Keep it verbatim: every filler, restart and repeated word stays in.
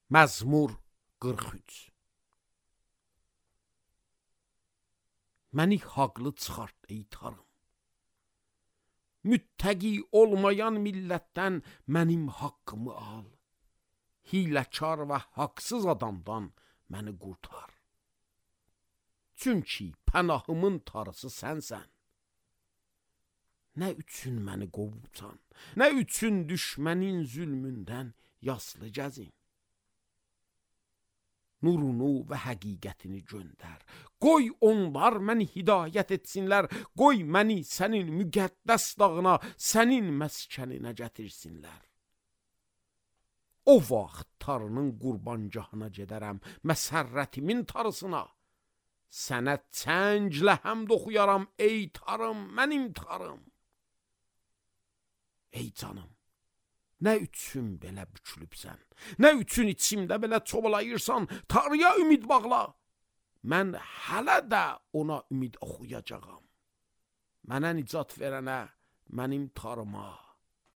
Məzmur qırx üç. Məni haqlı çıxart ey Tanrım. Müttəqi olmayan millətdən mənim haqqımı al. Hiləkar və haqsız adamdan məni qurtar. Çünki pənahımın tarısı sənsən. Nə üçün məni qovubsan? Nə üçün düşmənin zülmündən yaslı gəzin? Nurunu və həqiqətini göndər. Qoy onlar məni hidayət etsinlər. Qoy məni sənin müqəddəs dağına, sənin məskəninə gətirsinlər. O vaxt tarının qurbangahına gedərəm, məsərrətimin tarısına. Sənə çənglə həmd oxuyaram ey tarım, mənim tarım. Ey canım, nə üçün belə bükülübsən? Nə üçün içimdə belə çobalayırsan? Tanrıya ümid bağla. Mən hələ də ona ümid oxuyacağam. Mənə nicat verənə, mənim tarıma